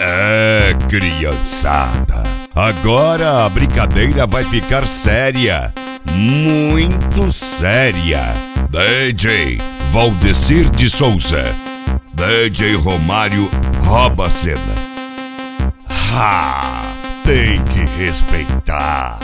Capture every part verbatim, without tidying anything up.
É, criançada, agora a brincadeira vai ficar séria, muito séria. D J Valdecir de Souza, D J Romário rouba a cena. Ah, tem que respeitar.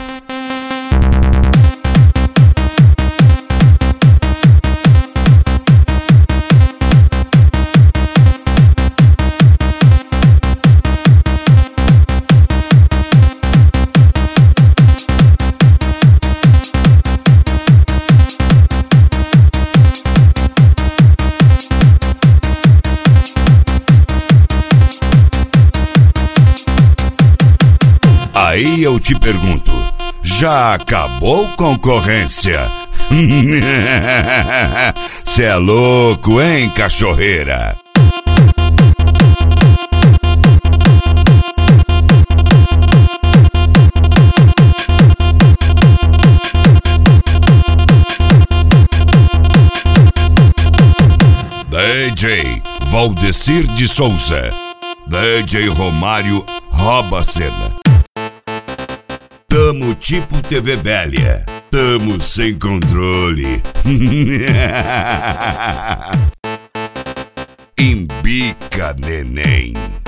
Aí eu te pergunto, já acabou concorrência? Cê é louco, hein, cachorreira? D J Valdecir de Souza, D J Romário rouba a cena. Tamo tipo T V velha, tamo sem controle. Embica, neném.